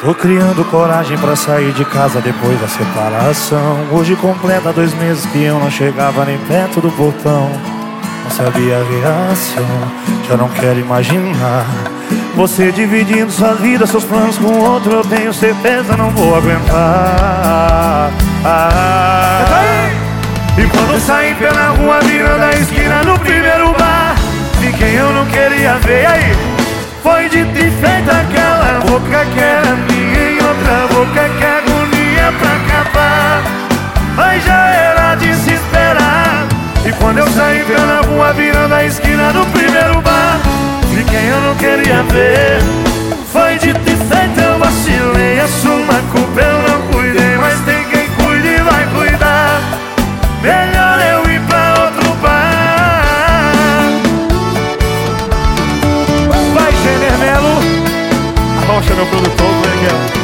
Tô criando coragem pra sair de casa depois da separação. Hoje completa 2 meses que eu não chegava nem perto do portão. Não sabia a reação, já não quero imaginar você dividindo sua vida, seus planos com outro. Eu tenho certeza, não vou aguentar. E quando eu saí pela rua, virando a esquina no primeiro bar, vi quem eu não queria ver. E aí? Foi dito e feito, aquela boca que era minha e outra boca que agonia pra acabar. Mas já era de se esperar. E quando eu saí pela rua, virando a esquina do primeiro bar, vi quem eu não queria ver. Foi dito e feito, eu vacilei, assumo a culpa, eu não cuidei. Mas tem quem cuide e vai cuidar. Melhor eu ir pra outro bar. Vai, Gêner Melo. Arrocha, meu produtor, como é que é?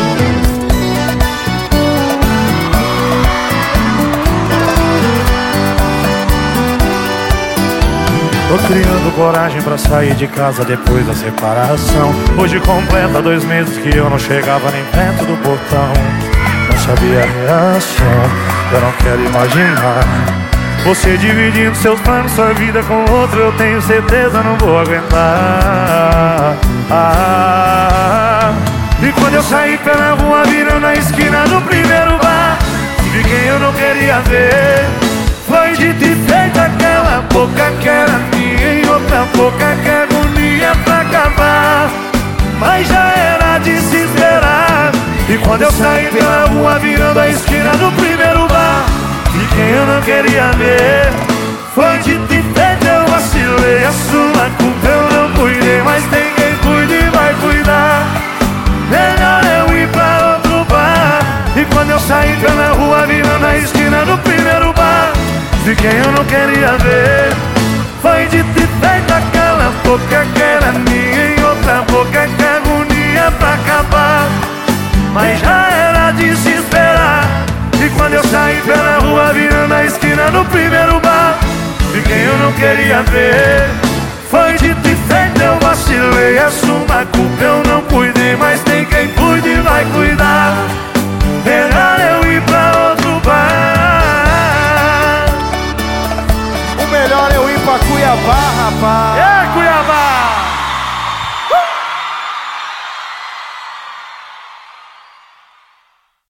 Tô criando coragem pra sair de casa depois da separação. Hoje completa 2 meses que eu não chegava nem perto do portão. Não sabia a reação, eu não quero imaginar você dividindo seus planos, sua vida com outro. Eu tenho certeza, não vou aguentar. E quando eu saí pela rua, virando a esquina do primeiro bar, vi quem eu não queria ver. Foi dito e feito, aquela boca que era minha e outra boca que agonia pra acabar. Mas já era de se esperar. E quando eu saí pela rua, virando a esquina do primeiro bar, vi quem eu não queria ver. Foi dito e feito, eu vacilei, assumo a culpa, eu não cuidei. Mas tem quem cuide e vai cuidar. Melhor eu ir pra outro bar. E quando eu saí pela rua, virando a esquina do primeiro bar, vi quem eu não queria ver. Foi dito e feito, aquela boca que era minha e outra boca que agonia pra acabar. Mas já era de se esperar. E quando eu saí pela rua, virando a esquina no primeiro bar, vi quem eu não queria ver. Foi dito e feito, eu vacilei, assumo a culpa, eu não cuidei. Mas tem quem cuide e vai cuidar. Melhor eu ir pra outro bar. O melhor é eu ir pra Cuiabá.